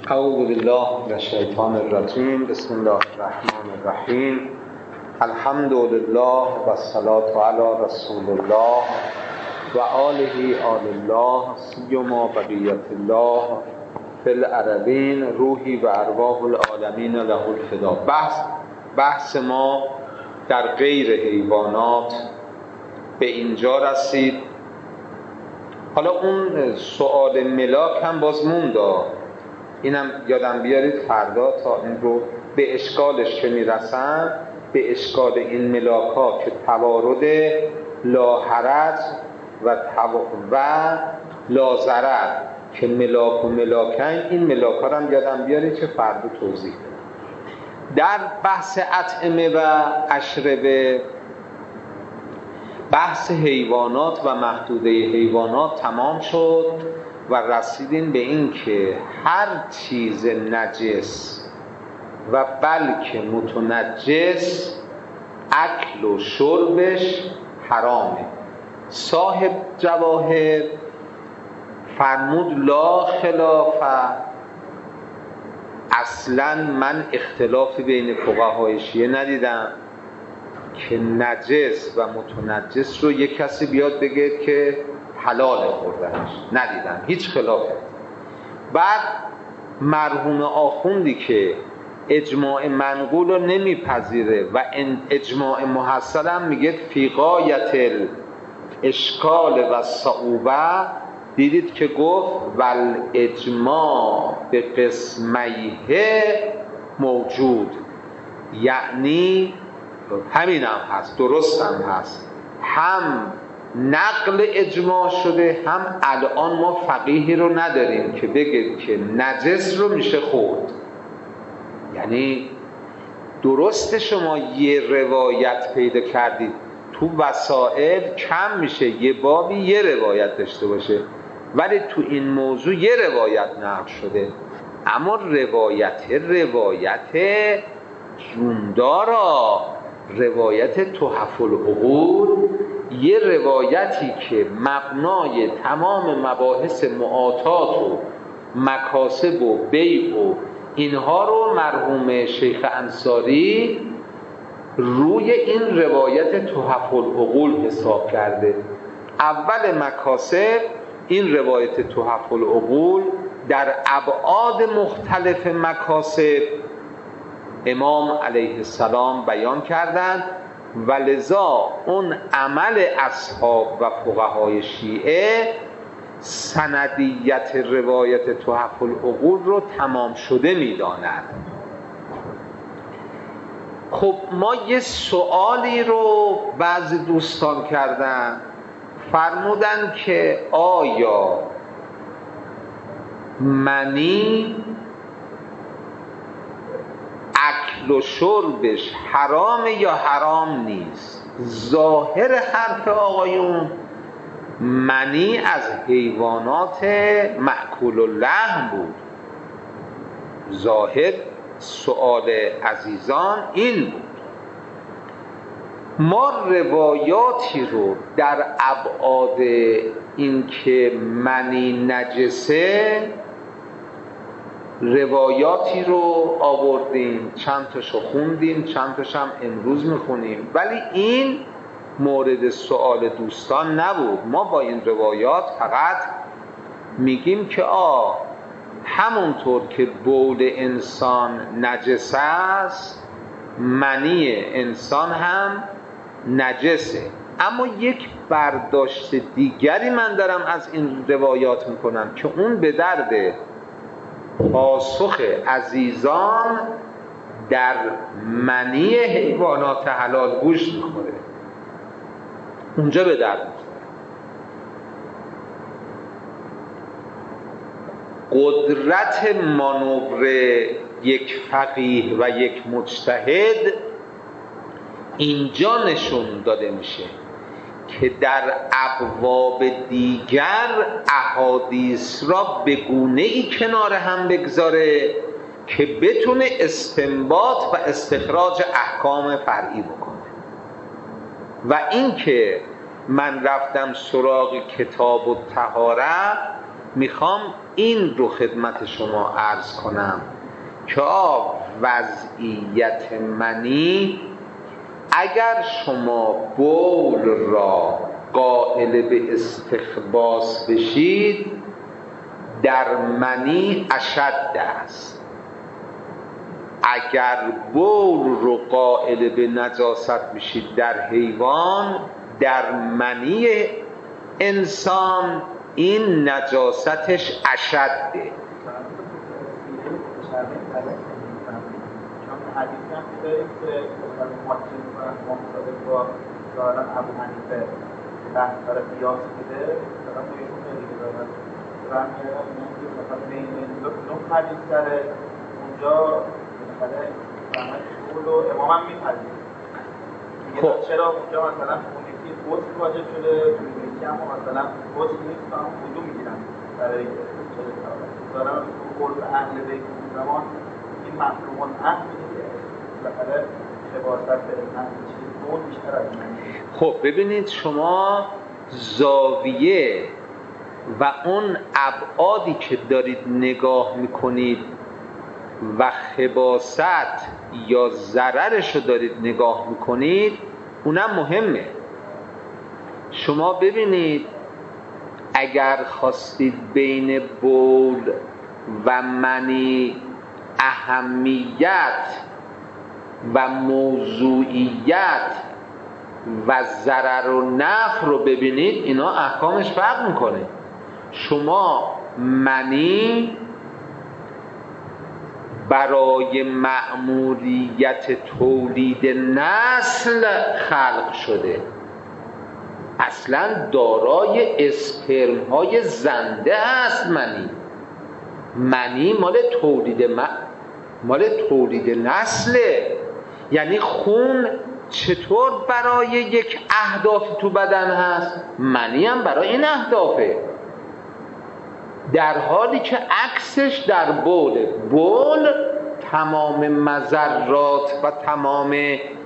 اعوذ بالله من الشیطان الرجیم. بسم الله الرحمن الرحیم. الحمد لله و الصلاة علی رسول الله و آله آل الله سیما بقیت الله فی الارضین روحی و ارواح العالمین له الفدا. بحث ما در غیر حیوانات به اینجا رسید. حالا اون سؤال ملاک هم باز موند، اینم یادم بیارید فردا تا این رو به اشکالش که میرسم، به اشکال این ملاک ها که توارد لاحرج و لازرر که ملاک و ملاکن، این ملاک ها هم یادم بیارید که فردا توضیح بدم. در بحث اطعمه و اشربه بحث حیوانات و محدوده حیوانات تمام شد و رسیدیم به این که هر چیز نجس و بلکه متنجس اکل و شربش حرامه. صاحب جواهر فرمود لا خلاف، اصلا من اختلافی بین فقهای شیعه ندیدم که نجس و متنجس رو یک کسی بیاد بگه که حلال خوردنش، ندیدم هیچ خلافی. بعد مرحوم آخوندی که اجماع منقول رو نمیپذیره و اجماع محصل هم میگه فی غایت الاشکال و صعوبه، دیدید که گفت ول اجماع به قسمیه موجود، یعنی همین هم هست، درست هم هست، هم نقل اجماع شده، هم الان ما فقیهی رو نداریم که بگه که نجس رو میشه خورد. یعنی درست شما یه روایت پیدا کردید، تو وسائل کم میشه یه بابی یه روایت داشته باشه، ولی تو این موضوع یه روایت نقل شده، اما روایت جوندارا، روایت تحف العقول، یه روایتی که مبنای تمام مباحث معاطات و مکاسب و بیع و اینها رو مرحوم شیخ انصاری روی این روایت تحف العقول حساب کرده. اول مکاسب این روایت تحف العقول در ابعاد مختلف مکاسب امام علیه السلام بیان کردند و لذا اون عمل اصحاب و فقهای شیعه سندیت روایت تحف العقول رو تمام شده می‌داند. خب ما یه سوالی رو بعضی دوستان کردن، فرمودن که آیا منی اکل و شربش حرامه یا حرام نیست؟ ظاهر حرف آقایون منی از حیوانات مأکول اللحم بود. ظاهر سؤال عزیزان این بود. ما روایاتی رو در ابعاد این که منی نجسه روایاتی رو آوردیم، چند تاشو خوندیم، چند تاش هم امروز میخونیم، ولی این مورد سؤال دوستان نبود. ما با این روایات فقط میگیم که همونطور که بول انسان نجس است، منی انسان هم نجسه. اما یک برداشت دیگری من دارم از این روایات میکنم که اون به درد پاسخ عزیزان در منی حیوانات حلال گوشت میخوره، اونجا به درد میخوره. قدرت مانور یک فقیه و یک مجتهد اینجا نشون داده میشه که در ابواب دیگر احادیث را به گونه‌ای کنار هم بگذاره که بتونه استنباط و استخراج احکام فرعی بکنه. و این که من رفتم سراغ کتاب الطهاره میخوام این رو خدمت شما عرض کنم که وضعیت منی اگر شما بول را قائل به استخباث بشید در منی اشد است، اگر بول رو قائل به نجاست بشید در حیوان، در منی انسان این نجاستش اشده. حدیثی هم که داریم که محاکمه می‌کنن مصادف با ظاهراً ابو حنیفه بحث برای قیاس میده، مثلا با ایشون خیلی دارن دارن که مثلا بین نه حدیث داره اونجا بالاخره فهمت شغل و امام هم میپذیره. میگه چرا اونجا مثلا اون یکی غسل واجب شده، اون یکی هم مثلا غسل نیست تا هم وضو میگیرن برای چه دارن قول به اهل بیت اون زمان این مفهوم اهل خب ببینید شما زاویه و اون ابعادی که دارید نگاه میکنید و خباثت یا ضررش رو دارید نگاه میکنید اونم مهمه. شما ببینید اگر خواستید بین بول و منی اهمیت و موضوعیت و ضرر و نفع رو ببینید، اینا احکامش فرق میکنه. شما منی برای مأموریت تولید نسل خلق شده، اصلا دارای اسپرم های زنده هست. منی مال تولید نسله. یعنی خون چطور برای یک اهداف تو بدن هست، منی هم برای این اهدافه، در حالی که عکسش در بوله. بول تمام مضرات و تمام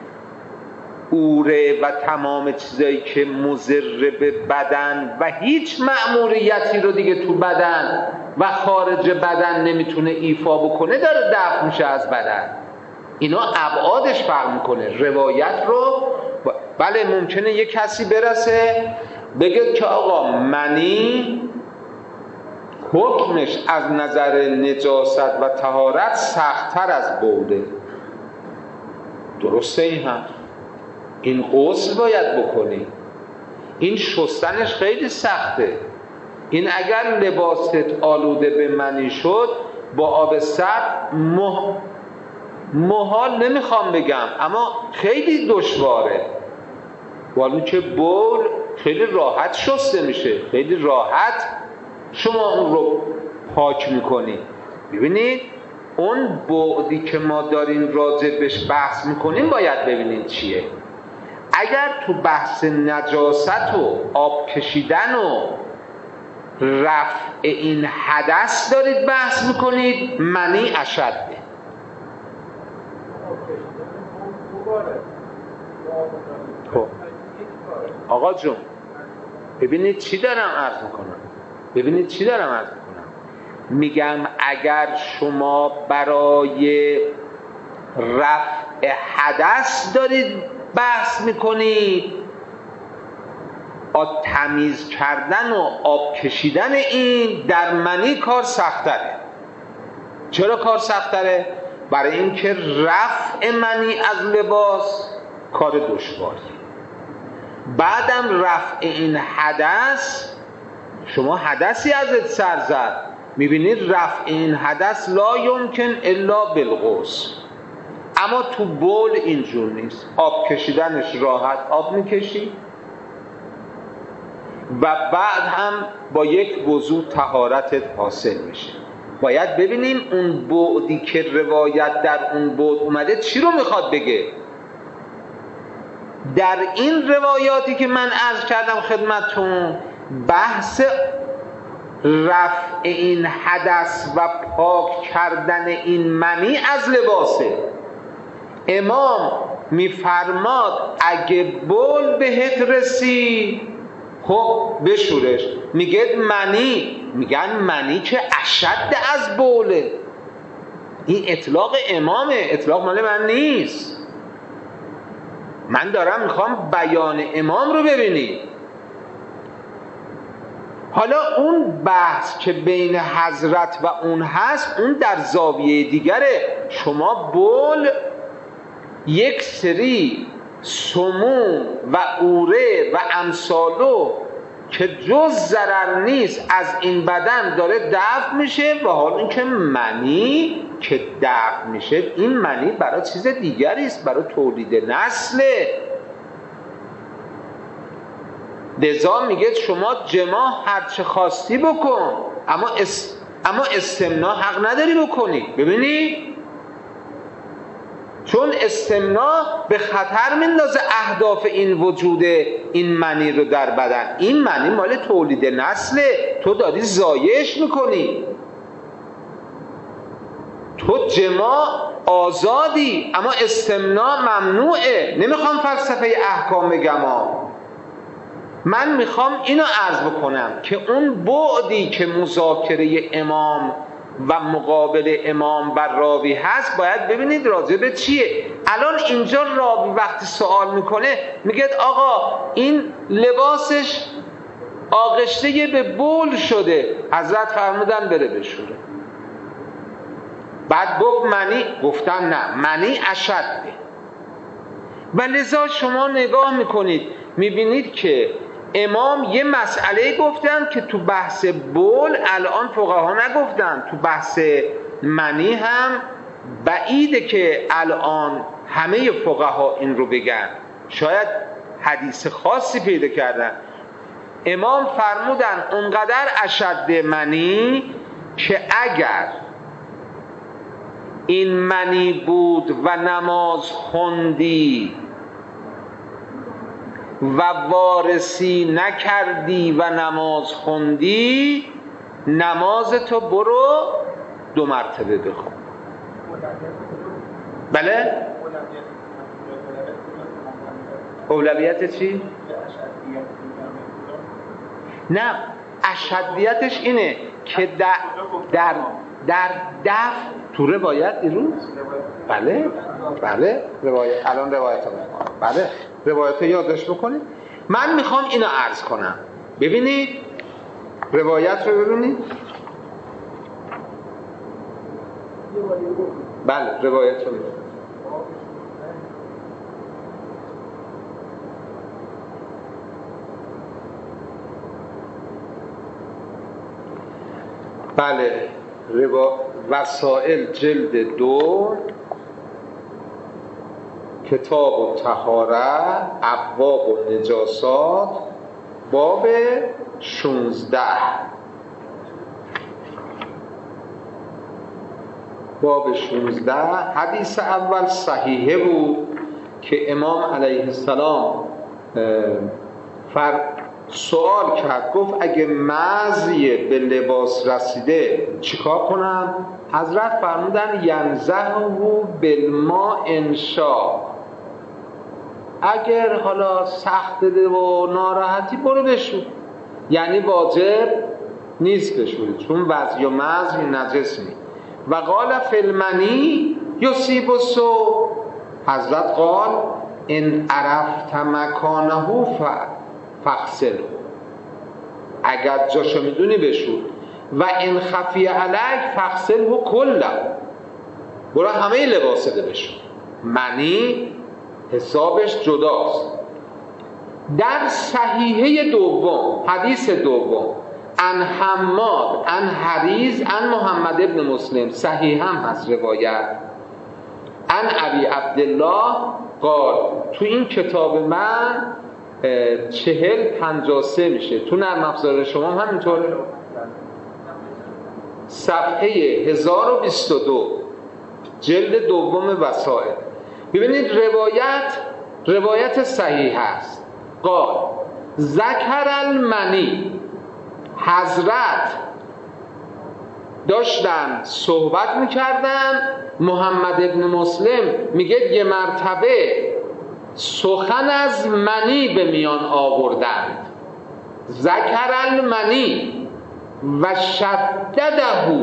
اوره و تمام چیزایی که مضر به بدن و هیچ مأموریتی رو دیگه تو بدن و خارج بدن نمیتونه ایفا بکنه داره دفع میشه از بدن. اینا ابعادش فرق میکنه. روایت رو بله ممکنه یک کسی برسه بگه که آقا منی حکمش از نظر نجاست و طهارت سخت‌تر از بوله. درسته این هم، این غسل باید بکنی، این شستنش خیلی سخته. این اگر لباست آلوده به منی شد با آب سرد محال نمیخوام بگم اما خیلی دشواره، ولی که بول خیلی راحت شسته میشه، خیلی راحت شما اون رو پاک میکنی. ببینید اون بعدی که ما داریم راجع بهش بحث میکنیم باید ببینید چیه. اگر تو بحث نجاست و آب کشیدن و رفع این حدث دارید بحث میکنید، منی اشده. خب آقا جون ببینید چی دارم عرض میکنم. میگم اگر شما برای رفع حدث دارید بحث میکنید، تمیز کردن و آب کشیدن این در منی کار سخت‌تره. چرا کار سخت‌تره؟ برای اینکه رفع منی از لباس کار دشواری، بعدم رفع این حدث، شما حدثی ازت سر زد، میبینید رفع این حدث لا یمکن الا بالغسل. اما تو بول اینجور نیست، آب کشیدنش راحت آب میکشی و بعد هم با یک وضو طهارتت حاصل میشه. باید ببینیم اون بعدی که روایت در اون بعد اومده چی رو میخواد بگه. در این روایاتی که من عرض کردم خدمتتون بحث رفع این حدث و پاک کردن این منی از لباسه. امام میفرماد اگه بول بهت رسید خب بشورش، میگه منی میگن منی که اشد از بوله. این اطلاق امامه، اطلاق مال من نیست. من دارم میخوام بیان امام رو ببینید. حالا اون بحث که بین حضرت و اون هست، اون در زاویه دیگره. شما بول یک سری سموم و اوره و امثالو که جز ضرر نیست از این بدن داره دفع میشه، و حال اینکه منی که دفع میشه، این منی برای چیز دیگری است، برای تولید نسله. لذا میگه شما جماع هر چه خواستی بکن، اما استمناء حق نداری بکنی. ببینی؟ چون استمناء به خطر میندازه اهداف این وجود این منی رو در بدن. این منی مال تولید نسله، تو داری ضایعش میکنی. تو جماع آزادی، اما استمناء ممنوعه. نمیخوام فلسفه احکام بگم، من میخوام اینو عرض بکنم که اون بعدی که مذاکره امام و مقابل امام بر راوی هست، باید ببینید راجع به چیه. الان اینجا راوی وقتی سوال میکنه میگه آقا این لباسش آغشته به بول شده، حضرت فرمودن بره بشوره. بعد گفت منی، گفتن نه منی اشده. و لذا شما نگاه میکنید میبینید که امام یه مسئله گفتن که تو بحث بول الان فقها نگفتن. تو بحث منی هم بعیده که الان همه فقها این رو بگن، شاید حدیث خاصی پیدا کردن. امام فرمودن اونقدر اشد منی که اگر این منی بود و نماز خوندی و وارسی نکردی و نماز خوندی، نماز تو برو 2 مرتبه بخون. بله؟ اولویت چی؟ نه، اشدیتش اینه که در دفع تو روایت دیروز، بله روایت، الان روایت رو میکنم، بله روایت رو یادش بکنید. من میخوام اینو عرض کنم. ببینید روایت رو ببینید. بله روایت رو ببینید. بله وسائل جلد 2 کتاب الطهاره ابواب النجاسات باب 16 حدیث اول صحیحه بود که امام علیه السلام سوال کرد، گفت اگه مزی به لباس رسیده چیکار کنم؟ حضرت فرمودن ینزهه بالماء انشاء، اگر حالا سخت ده و ناراحتی برو بشور، یعنی واجب نیست بشوری چون وضع و مزی نجس می. و قال فی المنی یصیب الثوب، حضرت قال ان عرفت مکانه فغسله، اگر جاشو میدونی بشور. و ان خفی علیک فغسله کله، برو همه لباسه بشور. منی حسابش جداست. در صحیحه دوم حدیث دوم ان حماد ان حریز ان محمد ابن مسلم، صحیح هم هست روایت، ان ابی عبدالله قال، تو این کتاب من 4053 میشه، تو نرم افزار شما هم همینطوره، صفحه 1022 جلد دوم وسائل. ببینید روایت صحیح هست. قال ذکر المنی، حضرت داشتن صحبت میکردن، محمد ابن مسلم میگه یه مرتبه سخن از منی به میان آوردند. ذکر المنی، و شدده،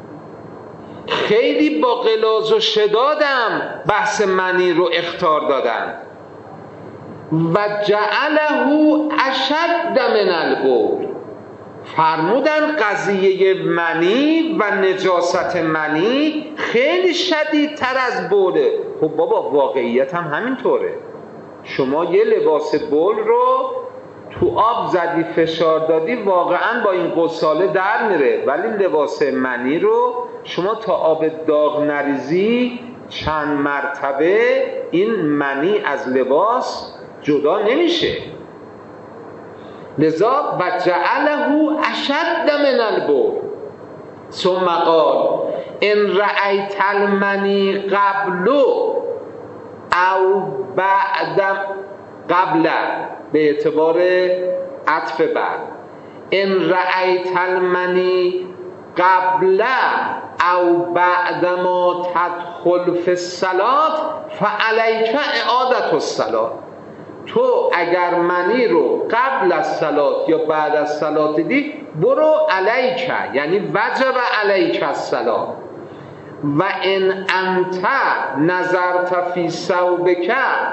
خیلی با غلاظ و شدادم بحث منی رو اخطار دادند. و جعله اشد من البول، فرمودن قضیه منی و نجاست منی خیلی شدیدتر از بوله. خب بابا واقعیت هم همینطوره. شما یه لباس بول رو تو آب زدی فشار دادی واقعا با این غساله در میره، ولی لباس منی رو شما تا آب داغ نریزی چند مرتبه این منی از لباس جدا نمیشه. لذا و جعله اشد من البول ثم قال ان رأیت المنی قبل او بعد، قبل به اعتبار عطف بعد، ان رأیت المنی قبل او بعد ما تدخل فی الصلاة فعلیک اعادة الصلاة. تو اگر منی رو قبل از صلات یا بعد از صلات دیدی برو علیک، یعنی وجب علیک الصلاة. و ان انت نظرت فی ثوبک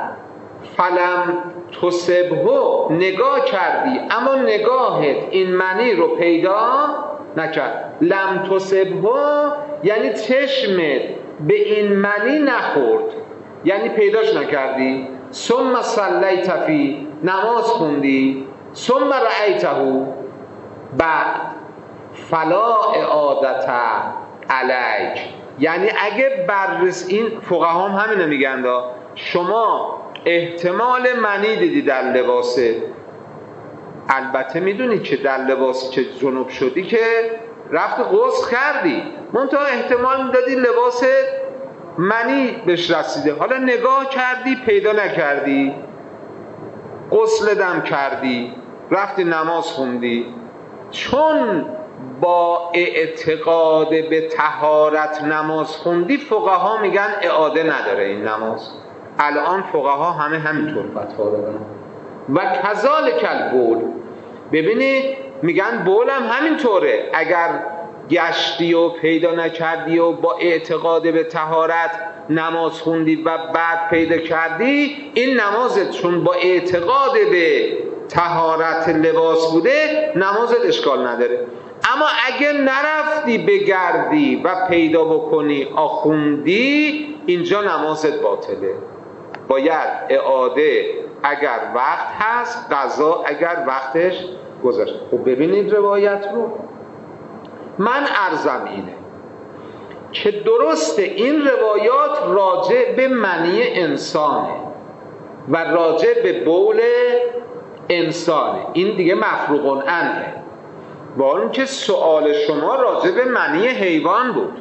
فلم تصبه، نگاه کردی اما نگاهت این منی رو پیدا نکرد. لم تصبه یعنی چشمت به این منی نخورد، یعنی پیداش نکردی. ثم صلیت فی، نماز خوندی. ثم رأیته، بعد فلا اعادت علیک، یعنی اگه بررس، این فقها هم همینو میگن دا، شما احتمال منی دیدی در لباسه، البته میدونی که در لباسی که جنوب شدی که رفت غسل کردی، منتها احتمال میدادی لباس منی بهش رسیده، حالا نگاه کردی پیدا نکردی، غسل دم کردی رفتی نماز خوندی. چون با اعتقاد به طهارت نماز خوندی فقها میگن اعاده نداره این نماز. الان فقها همه همینطور فتوا دادن. و کذالک البول، ببینید میگن بول هم همینطوره، اگر گشتی و پیدا نکردی و با اعتقاد به طهارت نماز خوندی و بعد پیدا کردی، این نمازت چون با اعتقاد به طهارت لباس بوده نمازت اشکال نداره. اما اگه نرفتی بگردی و پیدا بکنی آخوندی، اینجا نمازت باطله، باید اعاده اگر وقت هست، قضا اگر وقتش گذشت. خب ببینید روایت رو، من عرضم اینه که درسته این روایات راجع به منی انسانه و راجع به بول انسانه، این دیگه مفروغ عنه، با اون که سوال شما راجع به منی حیوان بود.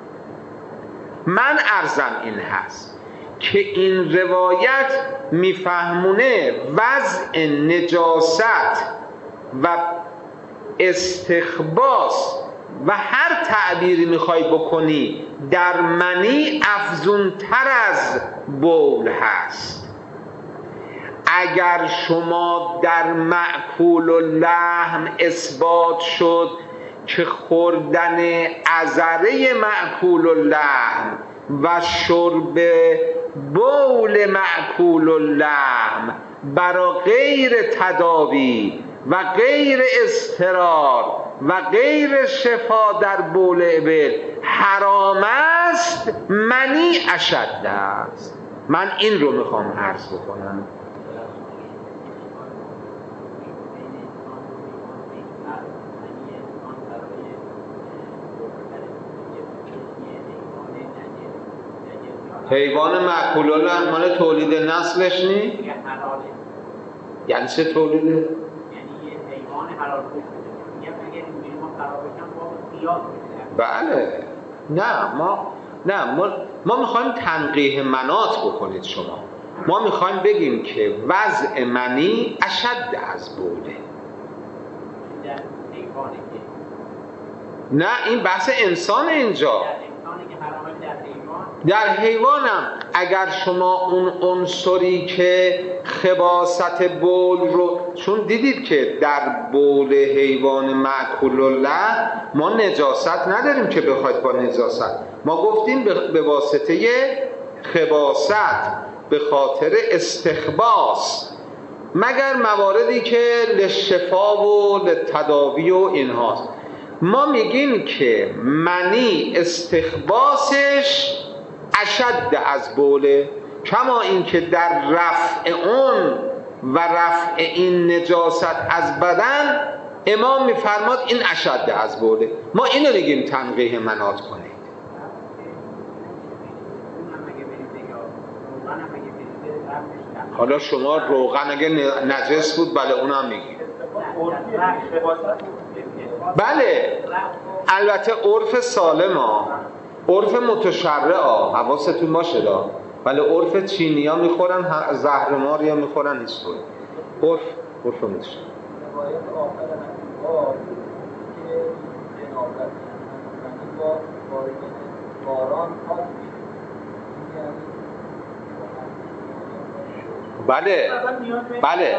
من عرضم این هست که این روایت میفهمونه وضع نجاست و استخباس و هر تعبیری میخوای بکنی در منی افزونتر از بول هست. اگر شما در مأکول اللحم اثبات شد که خوردن عذره مأکول اللحم و شرب بول مأکول اللحم برای غیر تداوی و غیر اضطرار و غیر شفا در بول ابل حرام است، منی اشد است. من این رو میخوام عرض بکنم. حیوان مأکول اللحم مال تولید نسلش نی؟ یعنی چه تولیده؟ یعنی یه حیوان حلال کش بشه. میگم اگر اینجوری ما قرار بشن با قیاس بشه. بله، ما میخوایم تنقیح مناط بکنید شما. ما میخوایم بگیم که وضع منی اشد از بوله. نه این بحث انسان اینجا. در حیوانم اگر شما اون عنصری که خباثت بول رو، چون دیدید که در بول حیوان مأکول اللحم ما نجاست نداریم که بخواید با نجاست، ما گفتیم به واسطه خباثت، به خاطر استخباث، مگر مواردی که لشفا و لتداوی و اینهاست. ما میگیم که منی استخباثش اشد از بوله، کما اینکه در رفع اون و رفع این نجاست از بدن امام میفرماد این اشد از بوله. ما اینو میگیم تنقیح منات کنید. حالا شما روغن اگه نجس بود بله اونم میگیم. بله البته عرف سالم ها، عرف متشرع ها، حواستون باشه دا. بله عرف چینی ها میخورن، زهرماری ها میخورن، هیچ طور عرف متشرع. روایت آخر حدیث که جنابت با باران پاک میشه. بله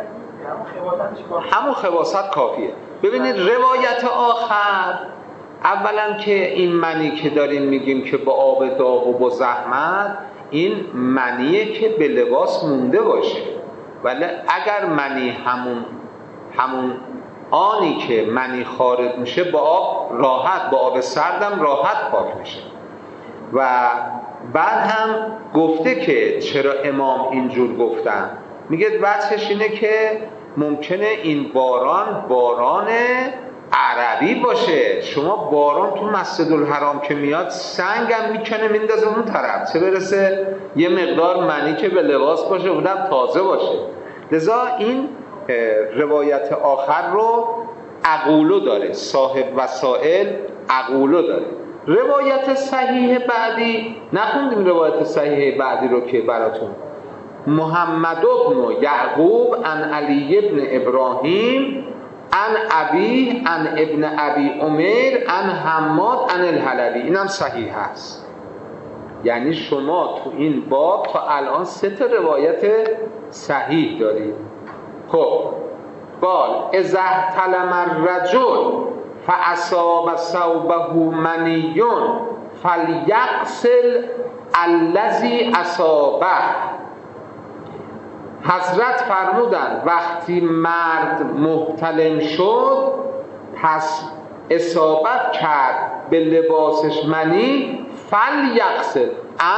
همون خباثت کافیه. ببینید روایت آخر اولا که این منی که داریم میگیم که با آب داغ و با زحمت، این منیه که به لباس مونده باشه، ولی اگر منی همون آنی که منی خارج میشه با آب راحت، با آب سردم راحت پاک میشه. و بعد هم گفته که چرا امام اینجور گفتن، میگه وجهش اینه که ممکنه این باران عربی باشه. شما باران تو مسجدالحرام که میاد سنگ هم میکنه میندازه اون طرف، چه برسه یه مقدار منی که به لباس باشه اونم تازه باشه. لذا این روایت آخر رو عقولو داره، صاحب وسائل عقولو داره. روایت صحیح بعدی نخوندیم، روایت صحیح بعدی رو که براتون محمد بن یعقوب عن علی بن ابراهیم عن ابی عن ابن ابی عمر عن حماد عن الحلبی، اینم صحیح هست. یعنی شما تو این باب تا الان 3 روایت صحیح دارید. خب قال اذا احتلم الرجل فاصاب ثوبه منی فلیغسل الذی اصابه. حضرت فرمودند وقتی مرد محتلم شد پس اصابت کرد به لباسش منی، فلیغسل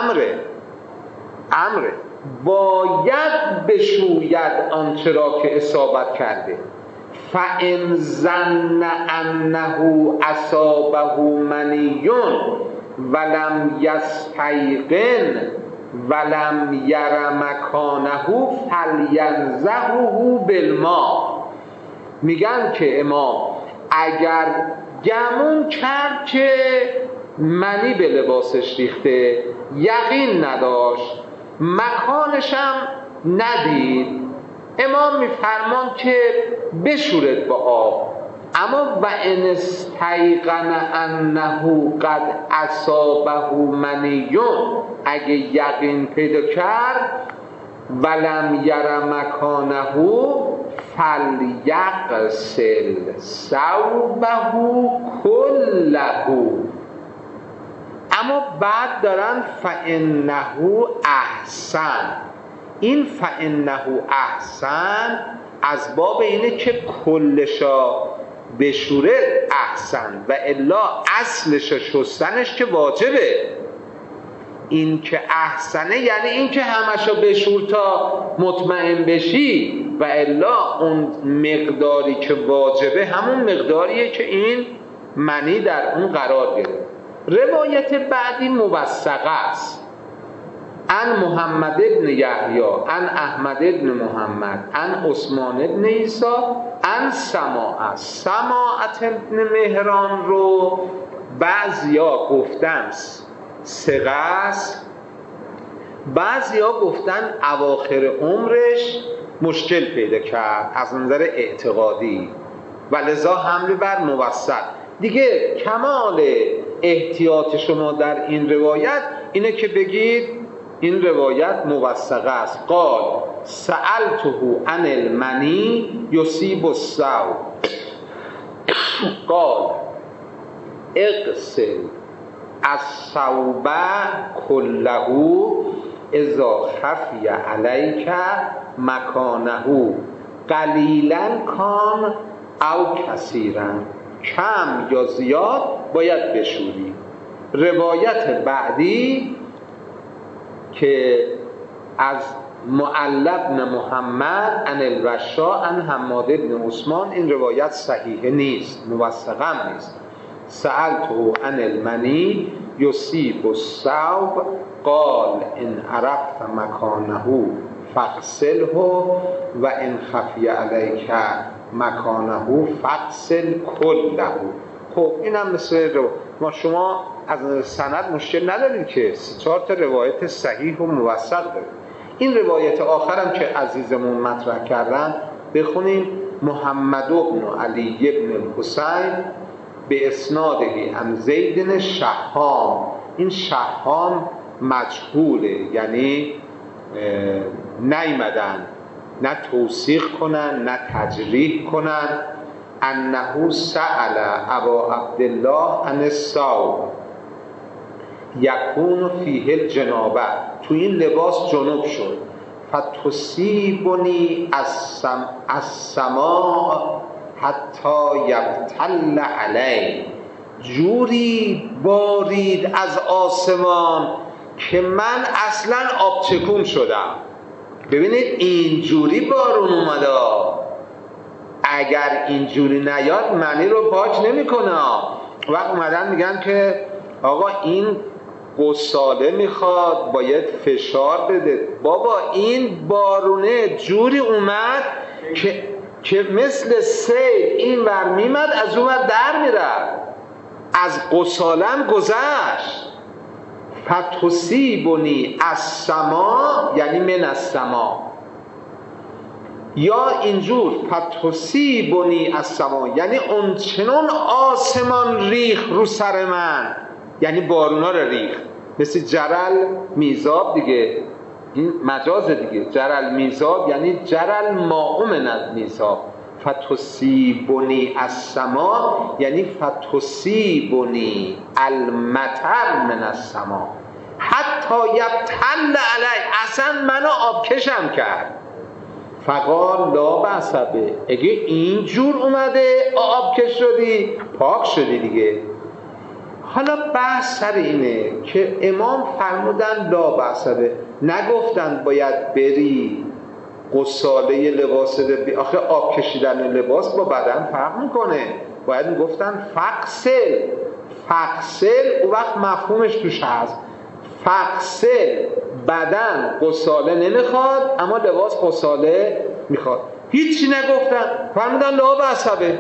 امره باید بشوید آنچه را که اصابت کرده. فَإِنْ ظَنَّ أَنَّهُ أَصَابَهُ مَنِيٌّ وَلَمْ يَسْتَيْقِنْ وَلَمْ يَرَ مَكَانَهُ فَلْيَنزَعْهُ بِالْمَاء. میگن که امام اگر گمون کرد که منی به لباسش ریخته، یقین نداشت، مکانش هم ندید، امام میفرمان که بشورد با آب. اما و ان استیقن انه قد اصابه منیون، اگه یقین پیدا کرد ولم یر مکانه فلیغسل ثوبه کله. اما بعد دارن فانه احسن. این فانه احسن از باب اینه که کلشا بشوره احسن، و الا اصلش شستنش که واجبه. این که احسنه یعنی این که همشو بشور تا مطمئن بشی، و الا اون مقداری که واجبه همون مقداریه که این منی در اون قرار گرفت. روایت بعدی موثقه است. عن محمد بن یحیی عن احمد بن محمد عن عثمان بن عیسی عن سماعت بن مهران رو بعضیا گفتن ثقه است، بعضیا گفتن اواخر عمرش مشکل پیدا کرد از نظر اعتقادی و لذا حمل بر موثق. دیگه کمال احتیاط شما در این روایت اینه که بگید این روایت موثقه است. قال سألته عن المنی یصیب الثوب قال اغسل الثوب كله اذا خفی علیک مکانه قلیلا کان او کثیرا، کم یا زیاد باید بشوری. روایت بعدی که از معل بن محمد عن الرشا عن حماد بن عثمان، این روایت صحیح نیست، موثقه نیست. سألته عن المنی یصیب الثوب قال ان عرفت مکانه فاغسله و ان خفی علیک مکانه فاغسل کله. خب اینم مثل ما شما از سند مشکل ندارید که 3-4 تا روایت صحیح و موثق دارید. این روایت آخرم که عزیزمون مطرح کردن بخونیم. محمد بن علی بن الحسین به اسناده عن زید شهام. این شهام مجهوله، یعنی نیمدن نه توثیق کنن نه تجریح کنن. انه سأل ابا عبدالله عن الثوب یکون فیه الجنابه، تو این لباس جنوب شد. فتصیبنی السماء حتی یبتل علی، جوری بارید از آسمان که من اصلا آبچکون شدم. ببینید اینجوری بارون اومده، اگر اینجوری نیاد منی رو پاک نمیکنه. وقت اومدن میگن که آقا این غساله میخواد، باید فشار بده. بابا این بارونه جوری اومد که مثل سیل این ور میمد از اون ور در میرد، از غسالم گذشت. فتصیبنی السما یعنی من السما، یا اینجور فتصیبنی السما یعنی اونچنان آسمان ریخ رو سر من، یعنی بارونا رو ریخ، مثل جرل میزاب دیگه، این مجاز دیگه. جرل میزاب یعنی جرل ماء من المیزاب. فتصیبنی السما یعنی فتصیبنی المطر من السما حتی یبتل علی، اصلا منو آبکشم کرد. فقال لا بأس به، اگه اینجور اومده آبکش شدی پاک شدی دیگه. حالا بحث سر اینه که امام فرمودن لا بأس به، نگفتن باید بری غساله لباس آخه آب کشیدن لباس با بدن فرق میکنه. باید میگفتن فغسل اون وقت مفهومش توش هست. فغسل، بدن غساله نمیخواد اما لباس غساله میخواد. هیچی نگفتن، فرمودن لا بأس به.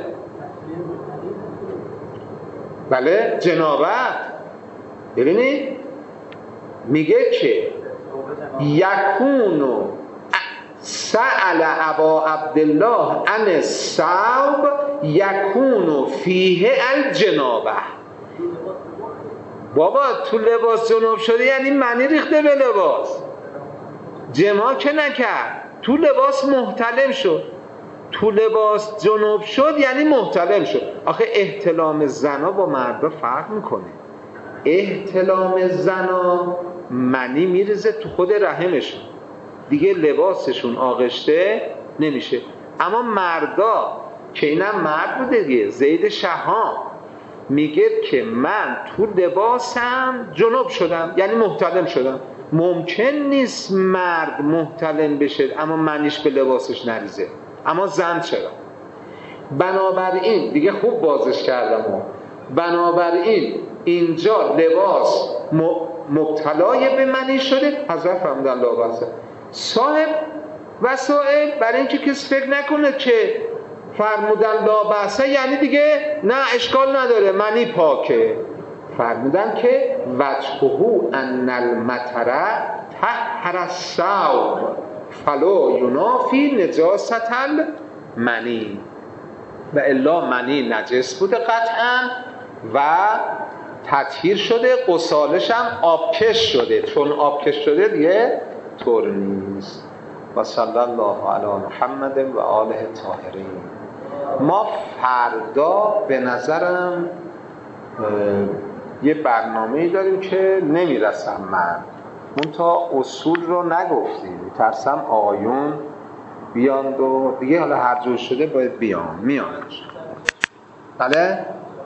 بله جنابت. ببینید میگه که یکونو سأل ابا عبدالله عن الثوب یکونو فیه الجنابه. بابا تو لباس جنوب شده یعنی منی ریخته به لباس، جماع که نکرد، تو لباس محتلم شد. تو لباس جنوب شد یعنی محتلم شد. آخه احتلام زنا با مردا فرق میکنه. احتلام زنا منی میریزه تو خود رحمشون، دیگه لباسشون آغشته نمیشه. اما مردا که اینم مرد بوده دیگه، زید شهام میگه که من تو لباسم جنوب شدم یعنی محتلم شدم. ممکن نیست مرد محتلم بشه اما منیش به لباسش نریزه، اما زن چرا؟ بنابراین دیگه خوب بازش کردم. بنابراین اینجا لباس مبتلای به منی شده. حضرت فرمودن لا بأس. صاحب وسائل برای اینکه کسی فکر نکنه که فرمودن لا بأس یعنی دیگه نه اشکال نداره منی پاکه. فرمودن که وجهه ان المطر طهر الثوب فلا ینافی نجاست المنی، و الا منی نجس بوده قطعا و تطهیر شده، غسالش هم آبکش شده، چون آبکش شده دیگه طور نیست. و صلی الله علی محمد و آله طاهرین. ما فردا به نظرم یه برنامه‌ای داریم که نمیرسم من تا اصول رو نگفتیم، ترسم آقایون بیاند و دیگه حالا هر جور شده باید میان. بله؟